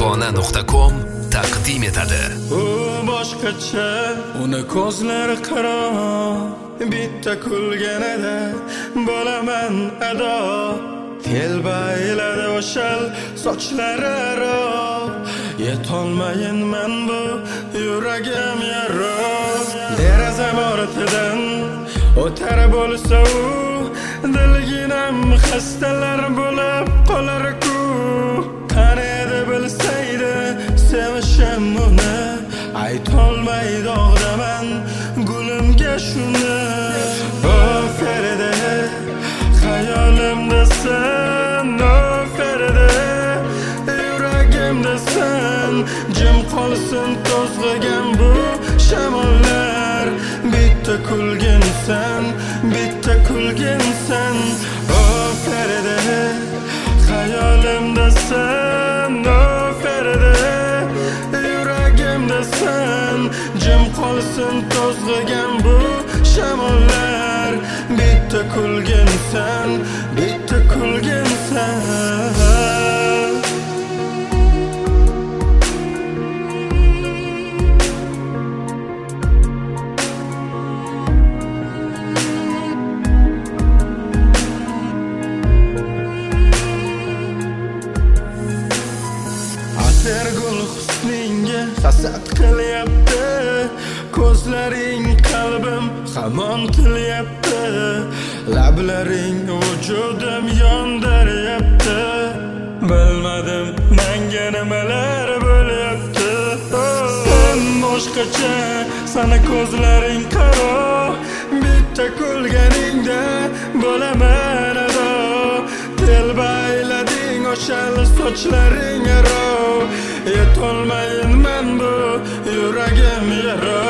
Farg'ona.com taqdim etadi. U boshqacha, uni ko'zlari qaro, bitta kulganida bo'laman ado. Telbayladi o'shal sochlari aro, yetolmayinman bu yuragim yaro. Derazam ortidan o'tar bo'lsa u, dilginam xastalar bo'lib qolar-ku. Qani edi bilsaydi sevishim uni, aytolmaydi og'daman gulimga shuni. O Feride, hayolimda sen, o Feride, yuragimda sen. Jim qolsin to'zg'igan bu shamollar, bitta kulginsan, bitta kulginsan. O Feride, hayolimda sen, o Feride, yuragimda sen. Jim qolsin to'zg'igan bu shamollar, bitta kulginsan, bitta kulginsan. Sergul husningga hasad qilyapti, ko'zlaring qalbim hamon tilyapti, lablaring vujudim yondiryapti. Bilmadim menga nimalar bo'lyapti. Sen boshqacha, sana ko'zlaring qaro, bitta kulganingda bo'laman ado. Telbaylading o'shal sochlaring aro, yetolmayinman bu yuragim yaro.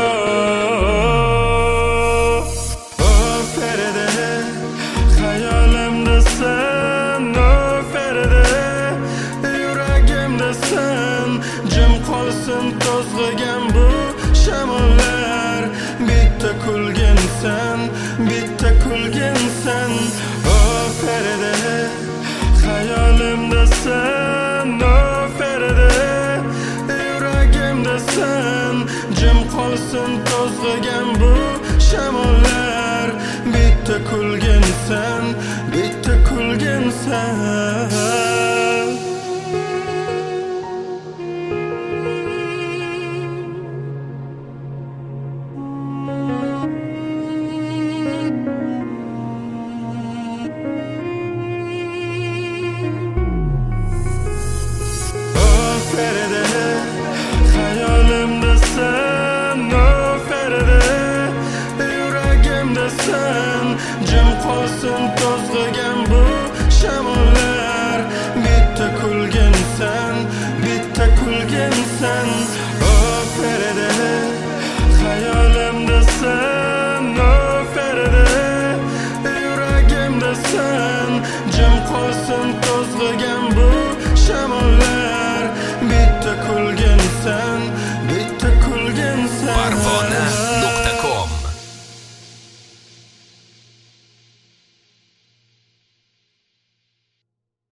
O Feride, hayolimda sen, o Feride, yuragimda sen. Jim qolsin to'zg'igan bu shamollar, bitta kulginsan, bitta kulginsan. O Feride, hayolimda sen, o Feride, yuragimda sen. Jim qolsin to'zg'igan bu shamollar, bitta kulginsan, bitta kulginsan.